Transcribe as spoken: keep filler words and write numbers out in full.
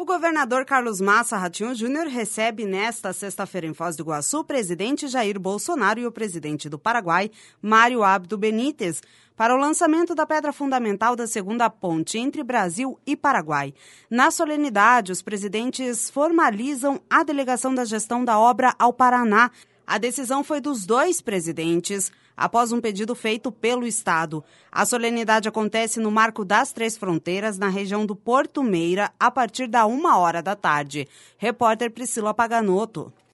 O governador Carlos Massa Ratinho Júnior recebe nesta sexta-feira em Foz do Iguaçu o presidente Jair Bolsonaro e o presidente do Paraguai, Mário Abdo Benítez, para o lançamento da pedra fundamental da segunda ponte entre Brasil e Paraguai. Na solenidade, os presidentes formalizam a delegação da gestão da obra ao Paraná. A decisão foi dos dois presidentes, após um pedido feito pelo Estado. A solenidade acontece no Marco das Três Fronteiras, na região do Porto Meira, a partir da uma hora da tarde. Repórter Priscila Paganoto.